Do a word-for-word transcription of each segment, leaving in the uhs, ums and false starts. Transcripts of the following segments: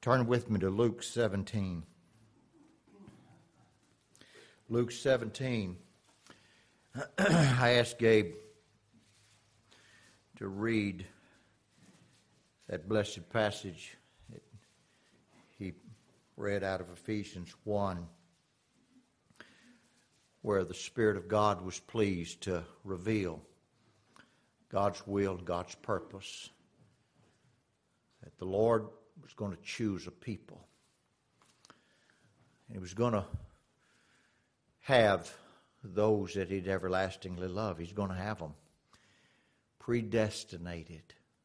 Turn with me to Luke seventeen. Luke seventeen. I asked Gabe to read that blessed passage that he read out of Ephesians one, where the Spirit of God was pleased to reveal God's will and God's purpose, that the Lord was going to choose a people. And He was going to have those that He'd everlastingly love. He's going to have them predestinated.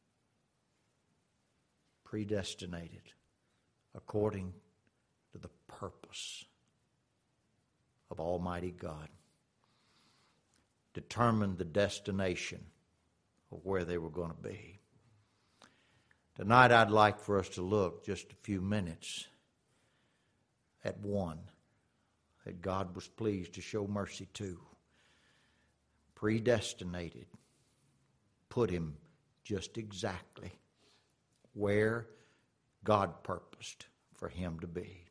Predestinated according to the purpose of Almighty God. Determined the destination of where they were going to be. Tonight I'd like for us to look just a few minutes at one that God was pleased to show mercy to. Predestinated. Put him just exactly where God purposed for him to be.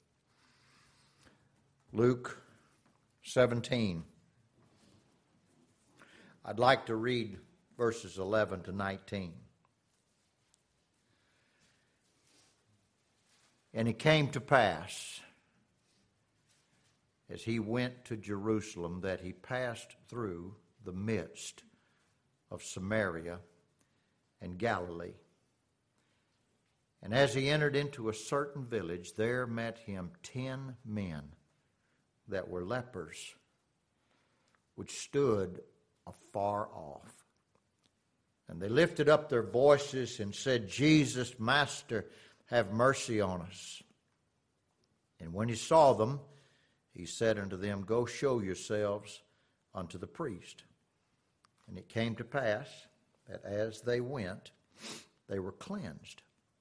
Luke seventeen. I'd like to read verses eleven to nineteen. And it came to pass, as he went to Jerusalem, that he passed through the midst of Samaria and Galilee. And as he entered into a certain village, there met him ten men that were lepers, which stood afar off. And they lifted up their voices and said, Jesus, Master, have mercy on us. And when he saw them, he said unto them, Go show yourselves unto the priest. And it came to pass that as they went, they were cleansed.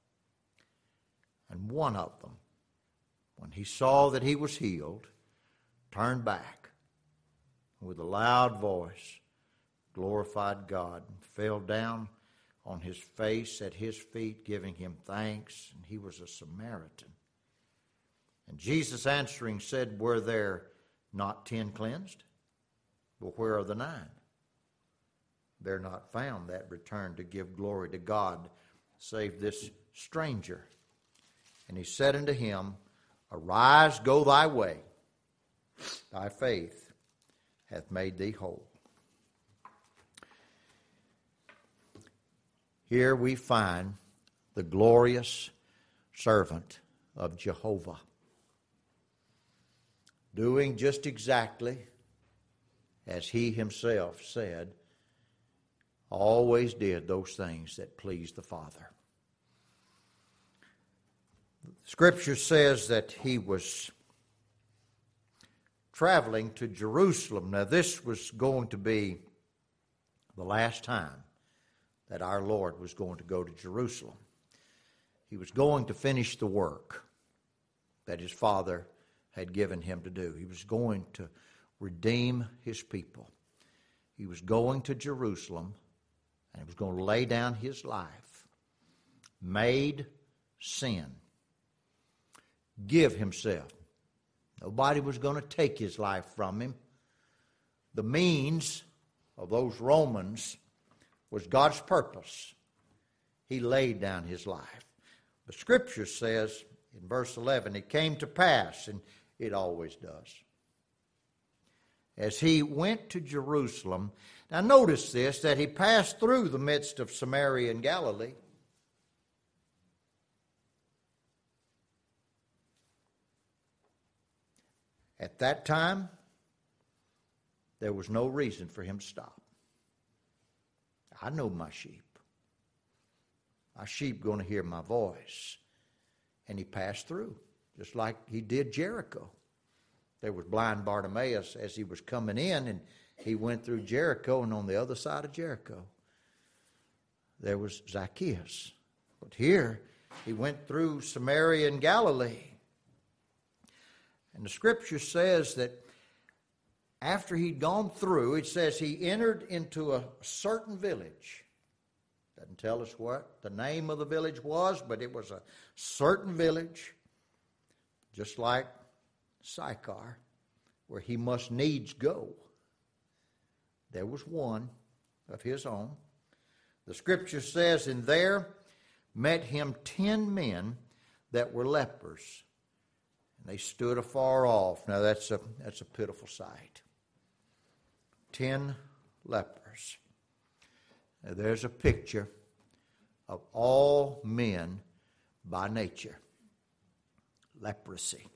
And one of them, when he saw that he was healed, turned back, and with a loud voice glorified God, and fell down on his face at his feet, giving him thanks. And he was a Samaritan. And Jesus answering said, Were there not ten cleansed? But where are the nine? They're not found that returned to give glory to God, save this stranger. And he said unto him, Arise, go thy way. Thy faith hath made thee whole. Here we find the glorious servant of Jehovah doing just exactly as he himself said, always did those things that pleased the Father. Scripture says that he was traveling to Jerusalem. Now this was going to be the last time that our Lord was going to go to Jerusalem. He was going to finish the work that his Father had given him to do. He was going to redeem his people. He was going to Jerusalem, and he was going to lay down his life, made sin, give himself. Nobody was going to take his life from him. The means of those Romans was God's purpose. He laid down his life. The Scripture says in verse eleven, it came to pass, and it always does, as he went to Jerusalem. Now notice this, that he passed through the midst of Samaria and Galilee. At that time, there was no reason for him to stop. I know my sheep. My sheep going to hear my voice. And he passed through, just like he did Jericho. There was blind Bartimaeus as he was coming in, and he went through Jericho, and on the other side of Jericho, there was Zacchaeus. But here, he went through Samaria and Galilee. And the Scripture says that after he'd gone through, it says he entered into a certain village Doesn't tell us what the name of the village was, but it was a certain village, just like Sychar, where he must needs go. There was one of his own. The scripture says, and there met him ten men that were lepers, and they stood afar off. Now that's a that's a pitiful sight. Ten lepers. Now there's a picture of all men by nature. Leprosy.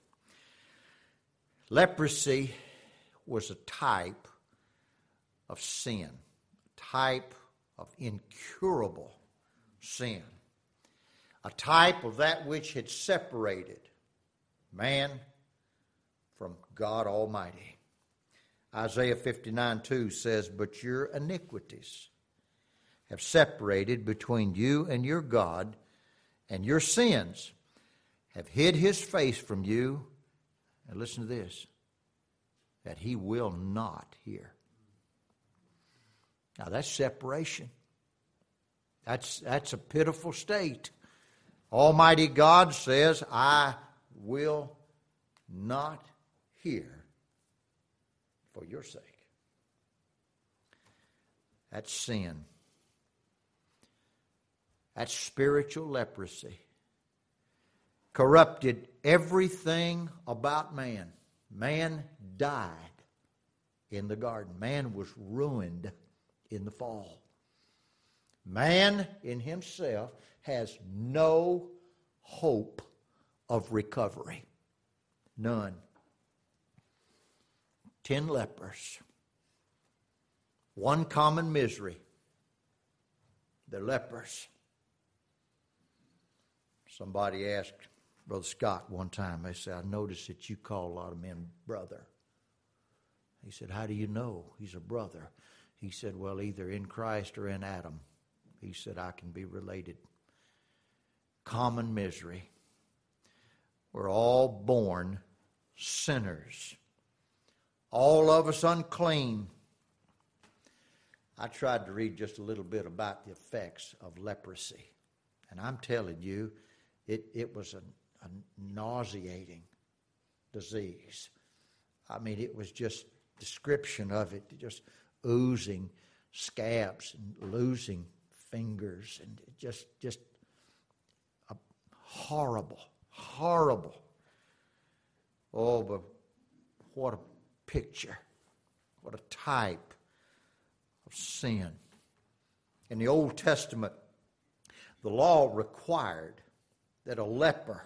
Leprosy was a type of sin, a type of incurable sin, a type of that which had separated man from God Almighty. Isaiah fifty-nine two says, but your iniquities have separated between you and your God, and your sins have hid his face from you. And listen to this, that he will not hear. Now that's separation. That's, that's a pitiful state. Almighty God says, I will not hear for your sake. That's sin. That's spiritual leprosy. Corrupted everything about man. Man died in the garden. Man was ruined in the fall. Man in himself has no hope of recovery. None. Ten lepers. One common misery. They're lepers. Somebody asked Brother Scott one time, they said, I noticed that you call a lot of men brother. He said, how do you know he's a brother? He said, well, either in Christ or in Adam. He said, I can be related. Common misery. We're all born sinners. All of us unclean. I tried to read just a little bit about the effects of leprosy. And I'm telling you, it, it was a, a nauseating disease. I mean, it was just description of it, just oozing scabs and losing fingers, and just just a horrible, horrible. Oh, but what a picture, what a type of sin. In the Old Testament, the law required that a leper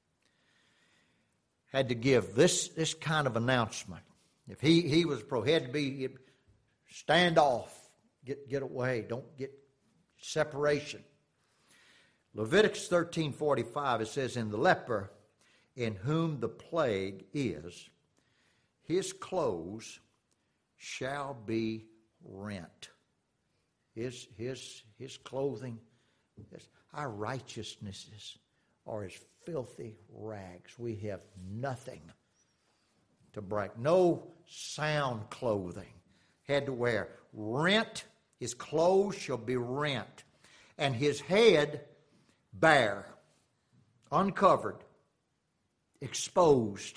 had to give this, this kind of announcement. If he, he was prohibited to be, stand off, get, get away, don't get separation. Leviticus thirteen forty-five, it says, in the leper in whom the plague is, his clothes shall be rent. His, his, his clothing, his, our righteousnesses are as filthy rags. We have nothing to break. No sound clothing had to wear. Rent, his clothes shall be rent. And his head bare, uncovered, exposed.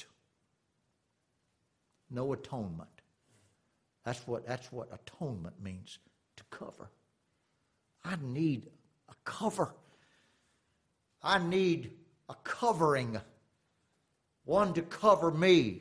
No atonement. That's what, that's what atonement means, to cover. I need a cover. I need a covering. One to cover me.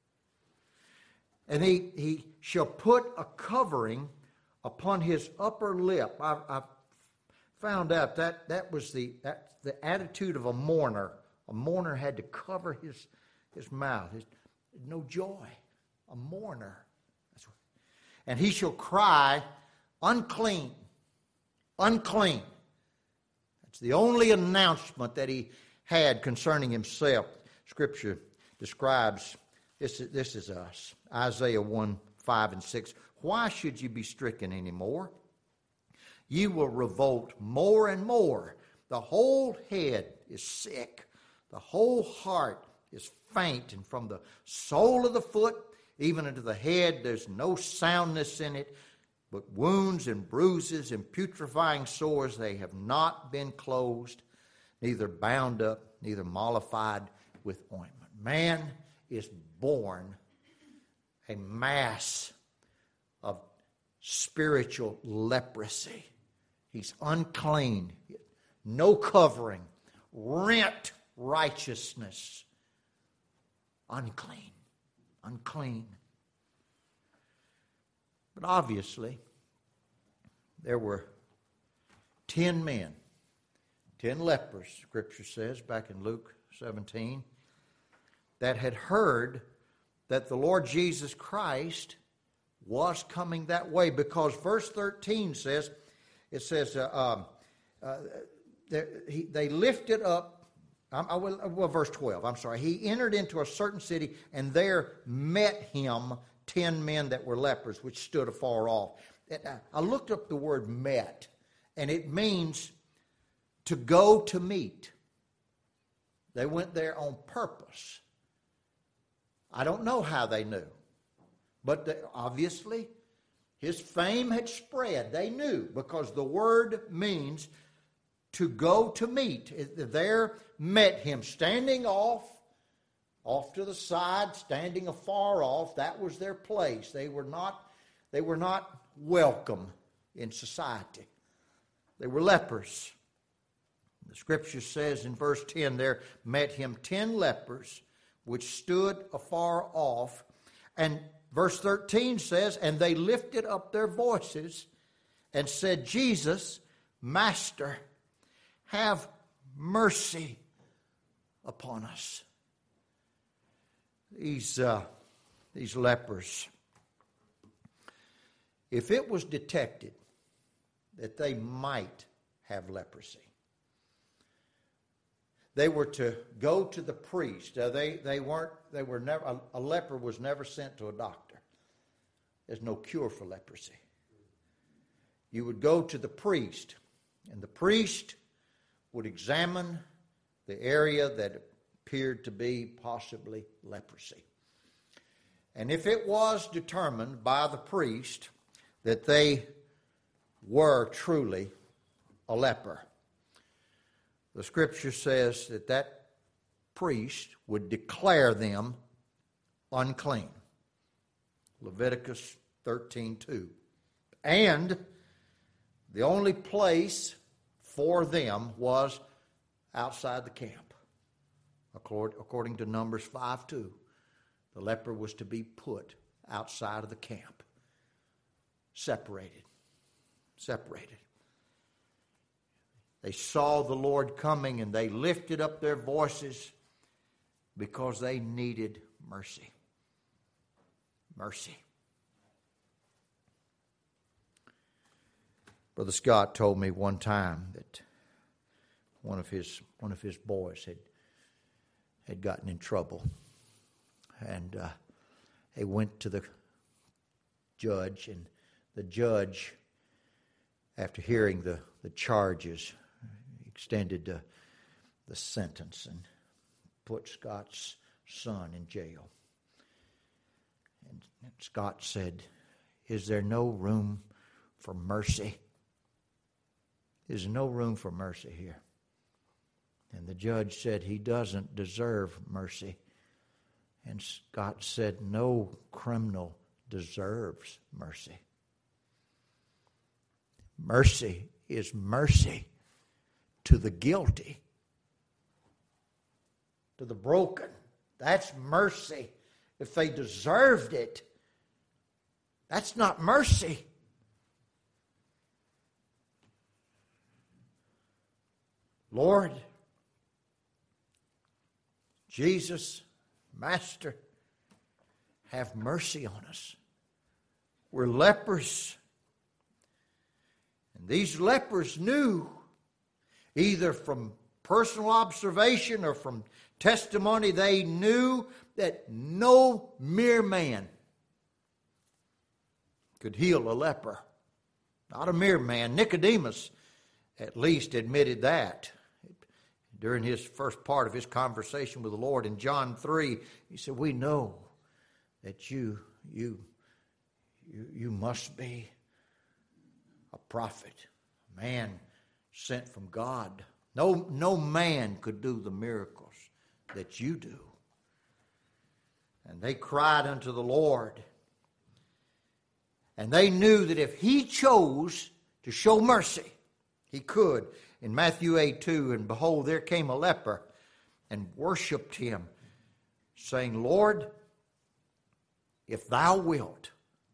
And he, he shall put a covering upon his upper lip. I, I found out that that was the, that, the attitude of a mourner. A mourner had to cover his, his mouth. His, no joy. A mourner. That's what, and he shall cry, unclean, unclean. That's the only announcement that he had concerning himself. Scripture describes, this is, this is us. Isaiah one, five and six. Why should you be stricken anymore? You will revolt more and more. The whole head is sick. The whole heart is faint. And from the sole of the foot even into the head, there's no soundness in it. but wounds and bruises and putrefying sores, they have not been closed, neither bound up, neither mollified with ointment. Man is born a mass of spiritual leprosy. He's unclean, no covering, rent righteousness. Unclean, unclean. But obviously, there were ten men, ten lepers, Scripture says, back in Luke seventeen, that had heard that the Lord Jesus Christ was coming that way, because verse thirteen says, it says, uh, um, uh, they, he, they lifted up, um, I will, well, verse twelve, I'm sorry. He entered into a certain city, and there met him ten men that were lepers, which stood afar off. I looked up the word met, and it means to go to meet. They went there on purpose. I don't know how they knew, but they, obviously his fame had spread. They knew, because the word means to go to meet. There met him, standing off, off to the side, standing afar off. That was their place. They were not, they were not welcome in society. They were lepers. The Scripture says in verse ten, there met him ten lepers, which stood afar off. And verse thirteen says, and they lifted up their voices and said, Jesus, Master, have mercy upon us. These, uh, these lepers, if it was detected that they might have leprosy, they were to go to the priest. Uh, they, they weren't, they were never, a, a leper was never sent to a doctor. There's no cure for leprosy. You would go to the priest, and the priest would examine the area that appeared to be possibly leprosy. And if it was determined by the priest that they were truly a leper, the Scripture says that that priest would declare them unclean. Leviticus thirteen two. And the only place for them was outside the camp. According to Numbers five two, the leper was to be put outside of the camp. Separated. Separated. They saw the Lord coming, and they lifted up their voices because they needed mercy. Mercy. Brother Scott told me one time that one of his one of his boys had had gotten in trouble, and uh, they went to the judge, and the judge, after hearing the, the charges, extended the, the sentence and put Scott's son in jail. And Scott said, "Is there no room for mercy? Is there no room for mercy here?" And the judge said, "He doesn't deserve mercy." And Scott said, "No criminal deserves mercy. Mercy is mercy to the guilty, to the broken. That's mercy. If they deserved it, that's not mercy." Lord, Jesus, Master, have mercy on us. We're lepers. And these lepers knew, either from personal observation or from testimony, they knew that no mere man could heal a leper. Not a mere man. Nicodemus at least admitted that. During his first part of his conversation with the Lord in John three, he said, "We know that you, you, you, you must be a prophet, a man sent from God. No, no man could do the miracles that you do. And they cried unto the Lord. And they knew that if he chose to show mercy, he could. In Matthew eight two, and behold, there came a leper and worshipped him, saying, Lord, if thou wilt.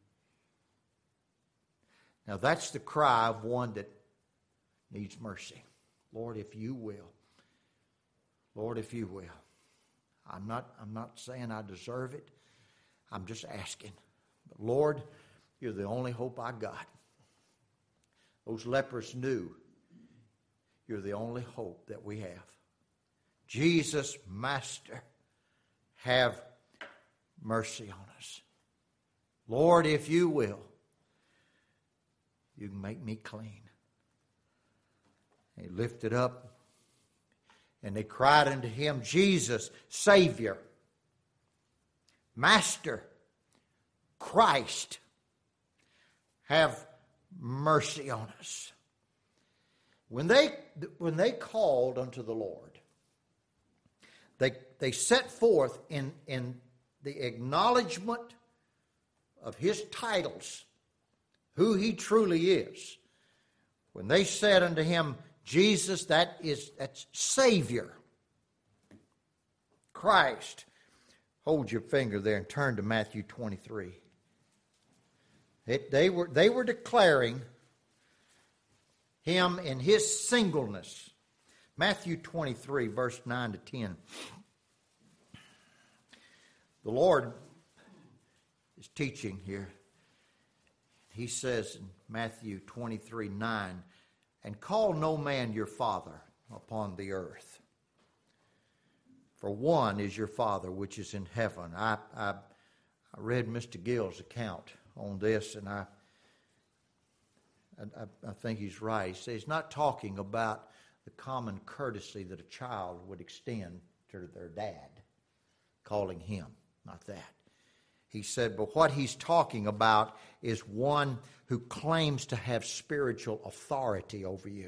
Now that's the cry of one that needs mercy. Lord, if you will. Lord, if you will. I'm not, I'm not saying I deserve it. I'm just asking. But Lord, you're the only hope I got. Those lepers knew you're the only hope that we have. Jesus, Master, have mercy on us. Lord, if you will, you can make me clean. He lifted up, and they cried unto him, Jesus, Savior, Master, Christ, have mercy on us. When they, when they called unto the Lord, they, they set forth in, in the acknowledgement of his titles, who he truly is. When they said unto him, Jesus, that is, that's Savior, Christ. Hold your finger there and turn to Matthew twenty-three. It, they were, they were declaring him in his singleness. Matthew twenty-three, verse nine to ten. The Lord is teaching here. He says in Matthew twenty-three, nine, and call no man your father upon the earth, for one is your Father which is in heaven. I, I, I read Mister Gill's account on this, and I, I, I think he's right. He says he's not talking about the common courtesy that a child would extend to their dad, calling him, not that. He said, but what he's talking about is one who claims to have spiritual authority over you,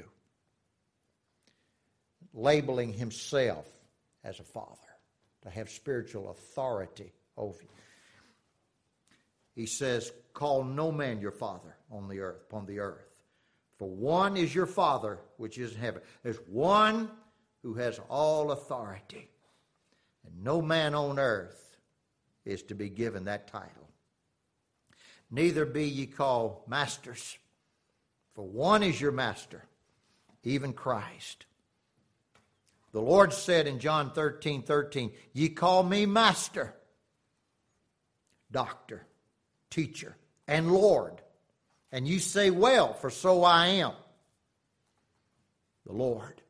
labeling himself as a father, to have spiritual authority over you. He says, call no man your father on the earth, upon the earth, for one is your Father which is in heaven. There's one who has all authority, and no man on earth is to be given that title. Neither be ye called masters, for one is your master, even Christ. The Lord said in John thirteen thirteen, ye call me master, doctor, teacher, and Lord. And you say, well, for so I am. The Lord,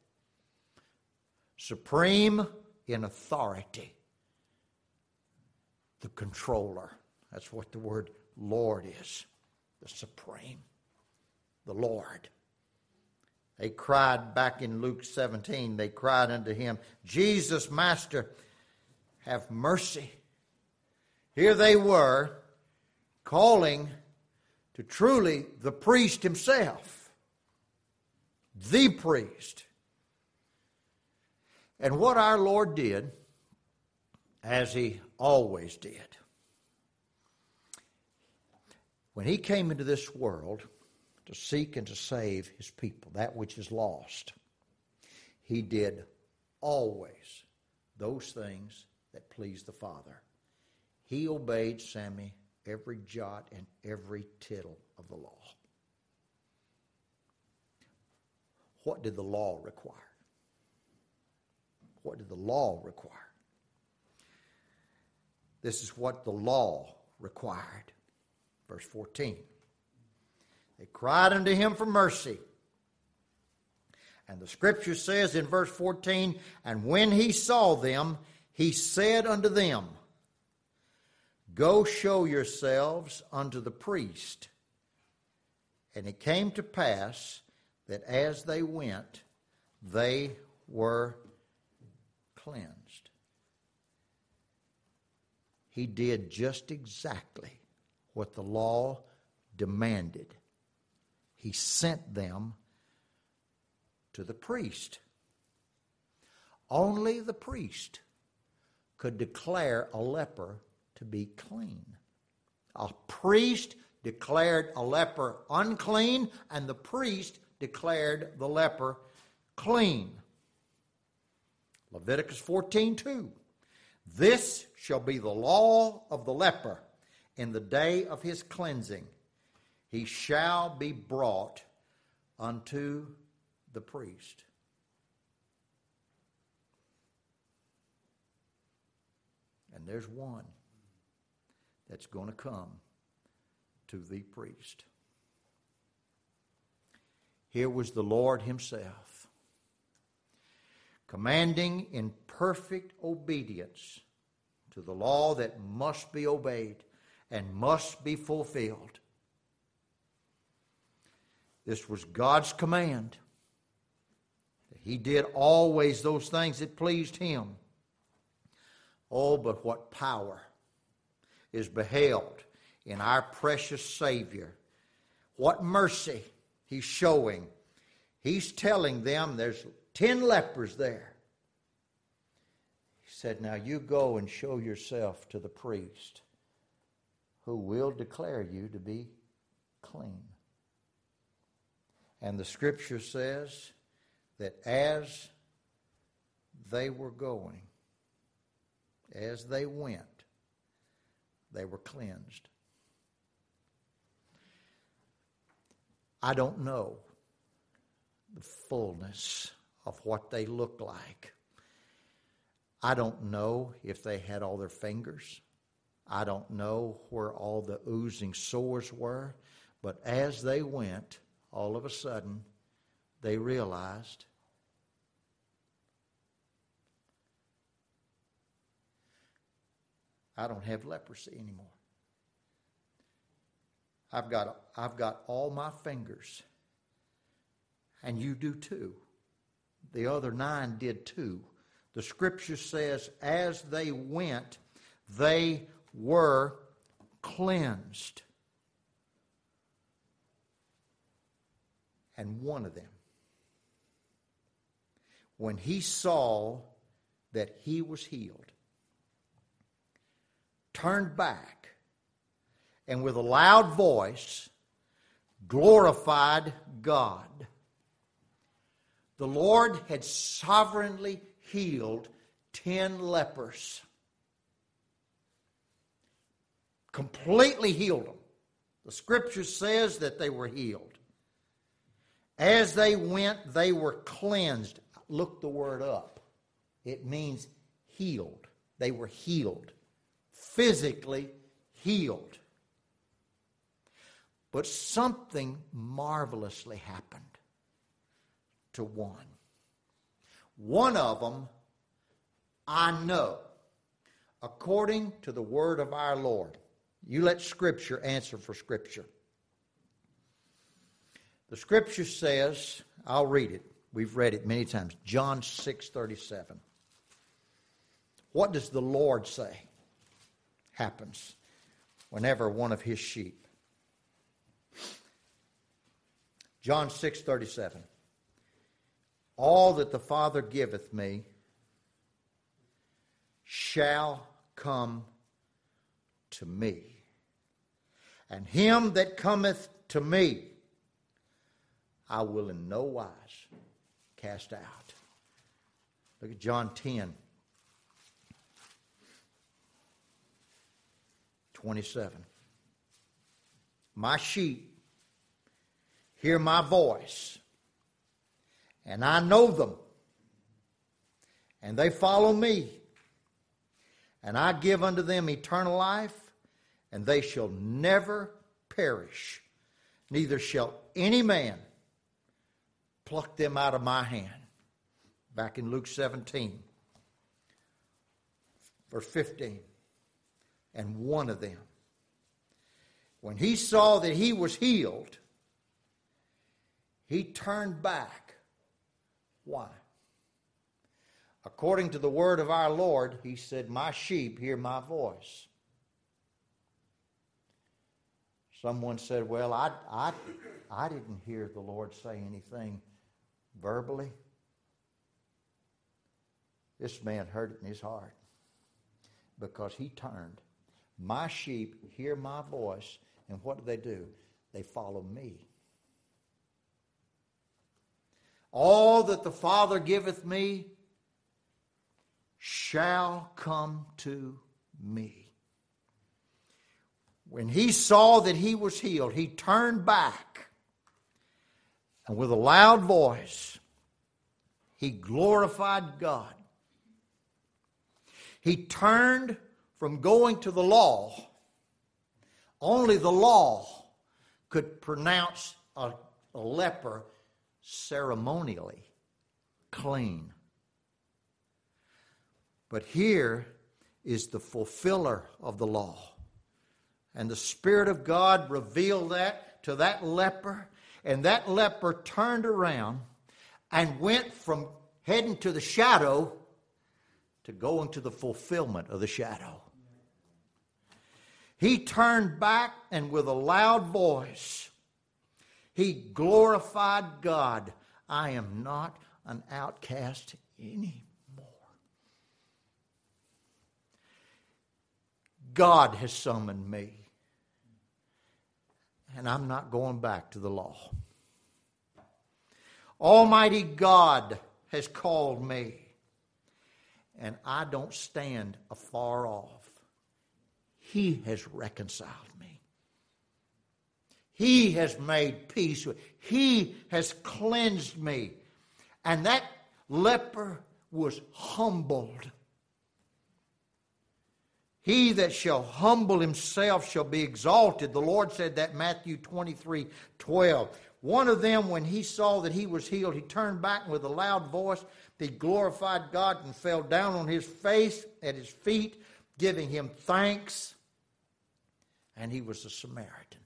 supreme in authority, the controller. That's what the word Lord is. The supreme. The Lord. They cried back in Luke seventeen, they cried unto him, Jesus, Master, have mercy. Here they were calling to truly the priest himself. The priest. And what our Lord did, as he always did, when he came into this world to seek and to save his people, that which is lost, he did always those things that pleased the Father. He obeyed Sammy every jot and every tittle of the law. What did the law require? What did the law require? This is what the law required. Verse fourteen. They cried unto him for mercy. And the scripture says in verse fourteen, and when he saw them, he said unto them, go show yourselves unto the priest. And it came to pass that as they went, they were cleansed. He did just exactly what the law demanded he sent them to the priest. Only the priest could declare a leper to be clean. A priest declared a leper unclean, and the priest declared the leper clean. Leviticus fourteen two. This shall be the law of the leper in the day of his cleansing. He shall be brought unto the priest. And there's one that's going to come to the priest. Here was the Lord himself, commanding in perfect obedience to the law that must be obeyed and must be fulfilled. This was God's command. He did always those things that pleased him. Oh, but what power is beheld in our precious Savior. What mercy he's showing. He's telling them there's ten lepers there. He said, now you go and show yourself to the priest, who will declare you to be clean. And the scripture says that as they were going, as they went, they were cleansed. I don't know the fullness of what they looked like. I don't know if they had all their fingers. I don't know where all the oozing sores were. But as they went, all of a sudden, they realized I don't have leprosy anymore. I've got, I've got all my fingers. And you do too. The other nine did too. The scripture says, as they went, they were cleansed. And one of them, when he saw that he was healed, turned back, and with a loud voice glorified God. The Lord had sovereignly healed ten lepers. Completely healed them. The scripture says that they were healed. As they went, they were cleansed. Look the word up. It means healed. They were healed. Physically healed. But something marvelously happened to one. One of them, I know, according to the word of our Lord. You let Scripture answer for Scripture. The Scripture says, I'll read it. We've read it many times. John six thirty-seven. What does the Lord say happens whenever one of his sheep? John six thirty-seven. All that the Father giveth me shall come to me. And him that cometh to me, I will in no wise cast out. Look at John ten twenty-seven. My sheep hear my voice, and I know them, and they follow me. And I give unto them eternal life, and they shall never perish, neither shall any man pluck them out of my hand. Back in Luke seventeen, verse fifteen. And one of them, when he saw that he was healed, he turned back. Why? According to the word of our Lord, he said, my sheep hear my voice. Someone said, well, I, I, I didn't hear the Lord say anything verbally. This man heard it in his heart because he turned. My sheep hear my voice, and what do they do? They follow me. All that the Father giveth me shall come to me. When he saw that he was healed, he turned back, and with a loud voice, he glorified God. He turned from going to the law. Only the law could pronounce a, a leper ceremonially clean. But here is the fulfiller of the law. And the Spirit of God revealed that to that leper. And that leper turned around and went from heading to the shadow to going to the fulfillment of the shadow. He turned back, and with a loud voice, he glorified God. I am not an outcast anymore. God has summoned me, and I'm not going back to the law. Almighty God has called me, and I don't stand afar off. He has reconciled me. He has made peace with me. He has cleansed me. And that leper was humbled. He that shall humble himself shall be exalted. The Lord said that, Matthew twenty-three twelve. One of them, when he saw that he was healed, he turned back and with a loud voice, he glorified God and fell down on his face at his feet, giving him thanks. And he was a Samaritan.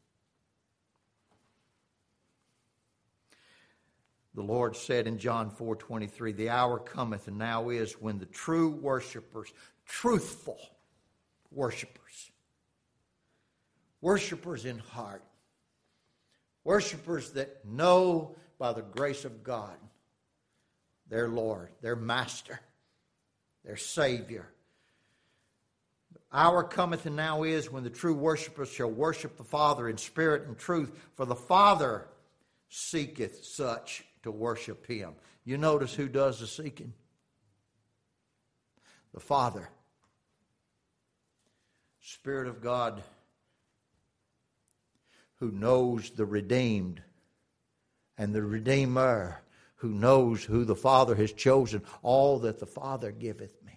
The Lord said in John four twenty-three, the hour cometh and now is when the true worshipers, truthful worshipers, worshipers in heart, worshipers that know by the grace of God their Lord, their Master, their Savior. The hour cometh and now is when the true worshipers shall worship the Father in spirit and truth, for the Father seeketh such to worship him. You notice who does the seeking? The Father. Spirit of God, who knows the redeemed, and the Redeemer, who knows who the Father has chosen. All that the Father giveth me.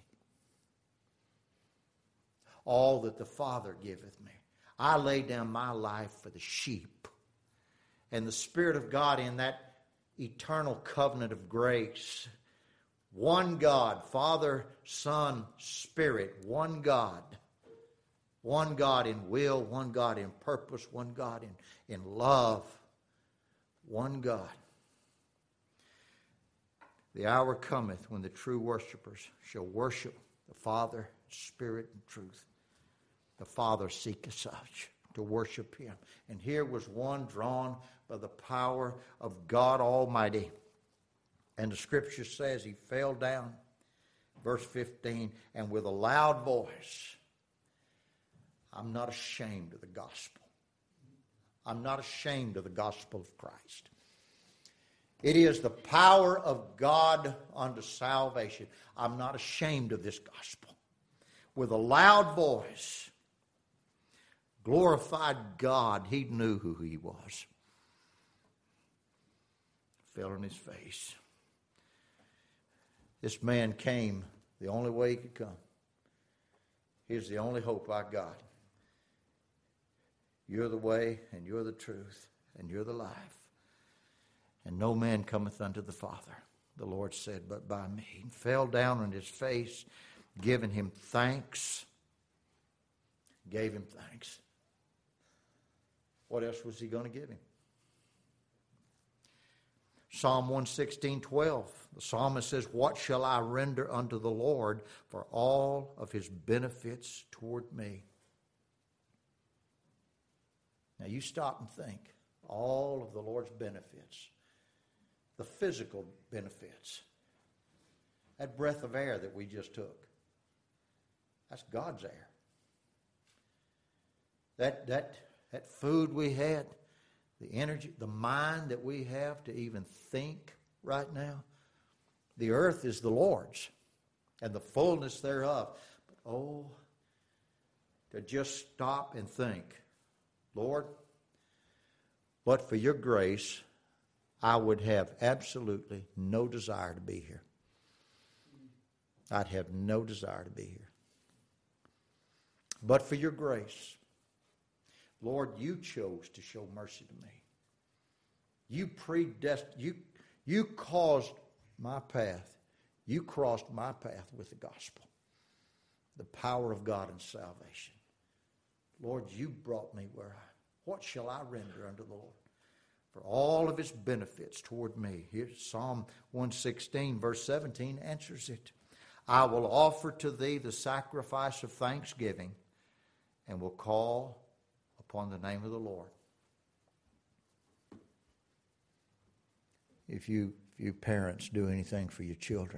All that the Father giveth me. I lay down my life for the sheep. And the Spirit of God in that eternal covenant of grace, one God, Father, Son, Spirit, one God. One God in will, one God in purpose, one God in, in love, one God. The hour cometh when the true worshipers shall worship the Father, Spirit, and truth. The Father seeketh such to worship him. And here was one drawn by the power of God Almighty. And the Scripture says he fell down, verse fifteen, and with a loud voice, I'm not ashamed of the gospel. I'm not ashamed of the gospel of Christ. It is the power of God unto salvation. I'm not ashamed of this gospel. With a loud voice, glorified God. He knew who he was. Fell on his face. This man came the only way he could come. Here's the only hope I got. You're the way, and you're the truth, and you're the life. And no man cometh unto the Father, the Lord said, but by me. He fell down on his face, giving him thanks. Gave him thanks. What else was he going to give him? Psalm one sixteen twelve. The psalmist says, what shall I render unto the Lord for all of his benefits toward me? Now you stop and think. All of the Lord's benefits. The physical benefits. That breath of air that we just took. That's God's air. That, that, that food we had, the energy, the mind that we have to even think right now. The earth is the Lord's and the fullness thereof. But oh, to just stop and think, Lord, but for your grace, I would have absolutely no desire to be here. I'd have no desire to be here. But for your grace, Lord, you chose to show mercy to me. You predestined, you, you caused my path. You crossed my path with the gospel. The power of God in salvation. Lord, you brought me where I, what shall I render unto the Lord? For all of his benefits toward me. Here's Psalm one sixteen, verse seventeen answers it. I will offer to thee the sacrifice of thanksgiving and will call upon the name of the Lord. If you, if you parents do anything for your children,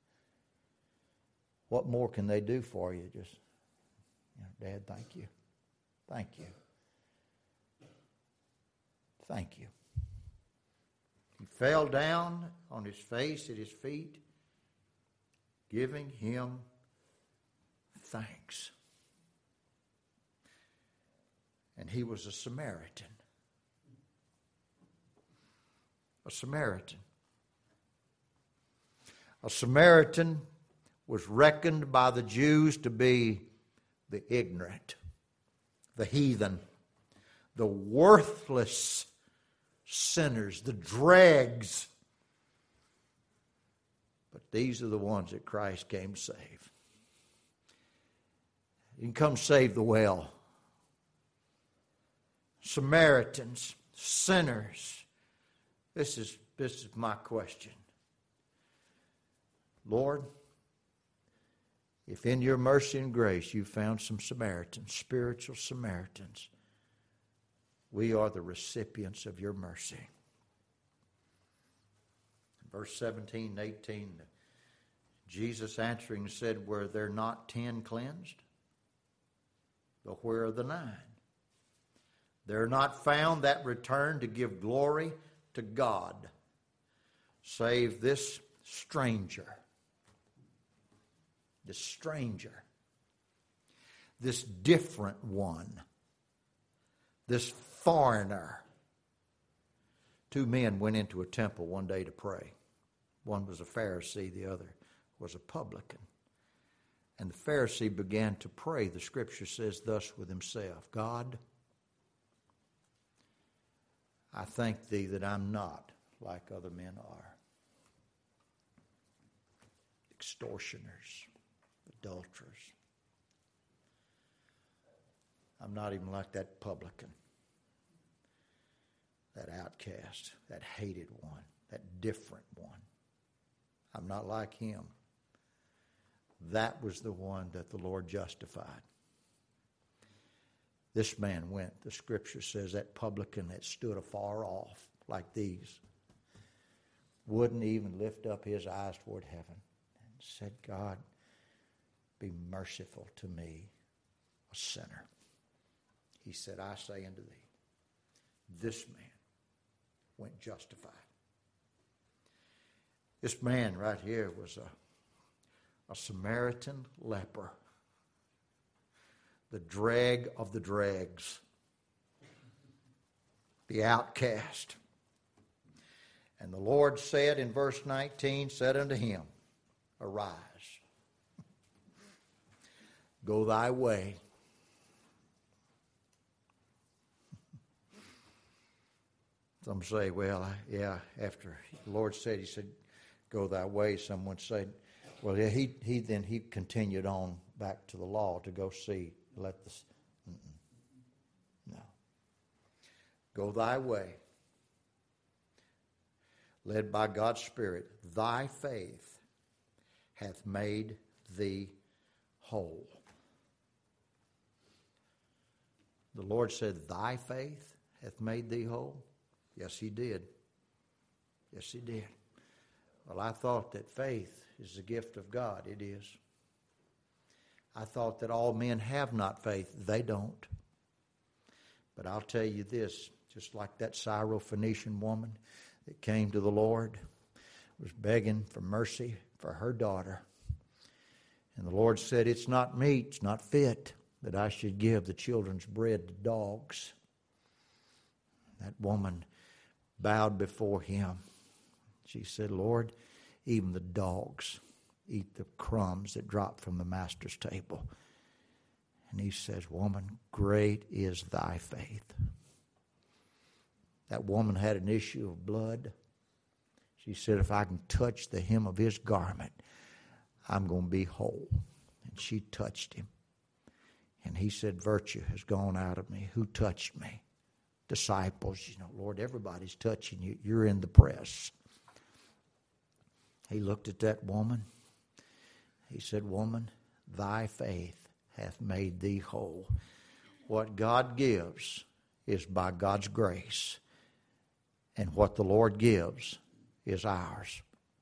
what more can they do for you? Just, you know, Dad, thank you. Thank you. Thank you. He fell down on his face at his feet, giving him thanks. And he was a Samaritan. A Samaritan. A Samaritan was reckoned by the Jews to be the ignorant, the heathen, the worthless sinners, the dregs. But these are the ones that Christ came to save. He can come save the well. Samaritans, sinners. This is, this is my question. Lord, if in your mercy and grace you found some Samaritans, spiritual Samaritans, we are the recipients of your mercy. Verse seventeen and eighteen, Jesus answering said, were there not ten cleansed? But where are the nine? There are not found that return to give glory to God, save this stranger. This stranger. This different one. This foreigner. Two men went into a temple one day to pray. One was a Pharisee, the other was a publican. And the Pharisee began to pray, the scripture says thus with himself, God, I thank thee that I'm not like other men are. Extortioners, adulterers. I'm not even like that publican, that outcast, that hated one, that different one. I'm not like him. That was the one that the Lord justified. This man went, the scripture says, that publican that stood afar off like these, wouldn't even lift up his eyes toward heaven and said, God, be merciful to me, a sinner. He said, I say unto thee, this man went justified. This man right here was a, a Samaritan leper. The dreg of the dregs. The outcast. And the Lord said in verse nineteen, said unto him, arise, go thy way. Some say, well, yeah, after the Lord said, he said, go thy way. Someone said, well, yeah, he, he then he continued on back to the law to go see. Let this, mm-mm. No. Go thy way. Led by God's Spirit, thy faith hath made thee whole. The Lord said, thy faith hath made thee whole. Yes, he did. Yes, he did. Well, I thought that faith is the gift of God. It is. I thought that all men have not faith. They don't. But I'll tell you this, just like that Syrophoenician woman that came to the Lord, was begging for mercy for her daughter. And the Lord said, it's not meet, it's not fit that I should give the children's bread to dogs. That woman bowed before him. She said, Lord, even the dogs eat the crumbs that drop from the master's table. And he says, woman, great is thy faith. That woman had an issue of blood. She said, if I can touch the hem of his garment, I'm going to be whole. And she touched him. And he said, virtue has gone out of me. Who touched me? Disciples, you know, Lord, everybody's touching you. You're in the press. He looked at that woman. He said, woman, thy faith hath made thee whole. What God gives is by God's grace. And what the Lord gives is ours.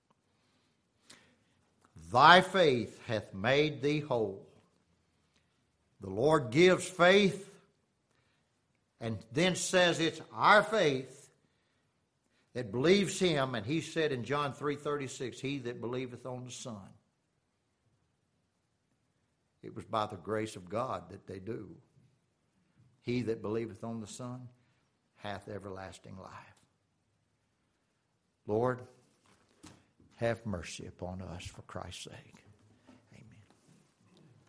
Thy faith hath made thee whole. The Lord gives faith and then says it's our faith that believes him. And he said in John three thirty-six, he that believeth on the Son. It was by the grace of God that they do. He that believeth on the Son hath everlasting life. Lord, have mercy upon us for Christ's sake.